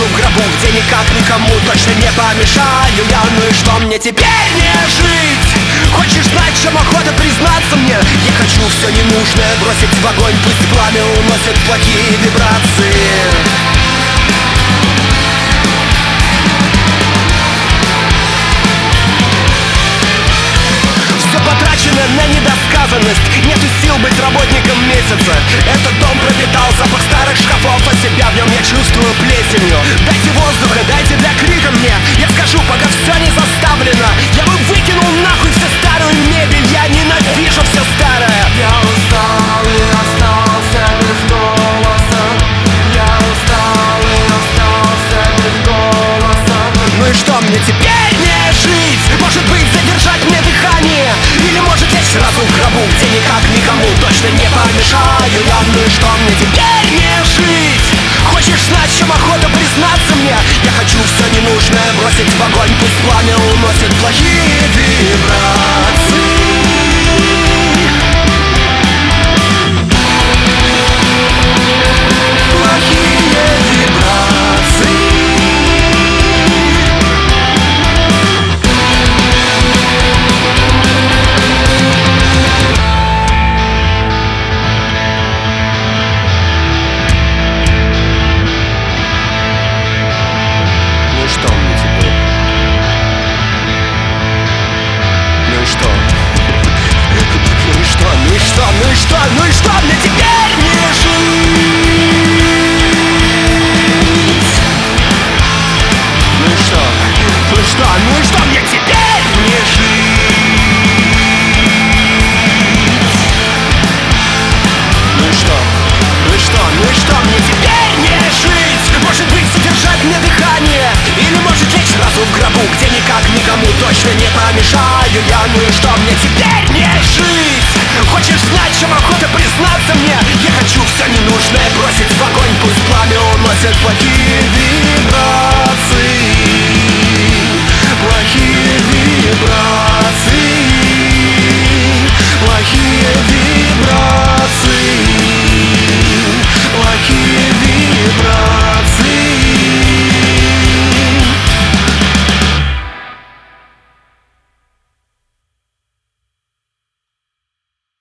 сразу в гробу, где никак никому точно не помешаю я. Ну и что мне теперь не жить? Хочешь знать, чем охота признаться мне? Я хочу все ненужное бросить в огонь, пусть пламя уносит плохие вибрации. Потрачено на недосказанность, нету сил быть работником месяца. Этот дом пропитал запах старых шкафов, а себя в нем я чувствую плесенью. Дайте воздуха, дайте для крика мне. Я скажу, пока все не заставлено. Я бы выкинул нахуй всю старую мебель. Я ненавижу все старое. Я устал и остался без голоса. Я устал и остался без голоса. Ну и что мне теперь не жить? Может быть, задержать мне дыхание? Или может лечь сразу в гробу, где никак никому точно не помешаю я. Ну и что мне теперь не жить? Хочешь знать, чем охота признаться мне? Я хочу все ненужное бросить в огонь, пусть пламя уносит плохие вибрации. Ну и что мне теперь не жить? Ну и что мне теперь не жить? Ну и что мне теперь не жить? Может быть, задержать мне дыхание? Или может лечь сразу в гробу, где никак никому точно не помешаю я. Ну и что мне теперь не жить? Хочешь знать, чем охота признаться мне? Я хочу все ненужное бросить в огонь, пусть пламя уносит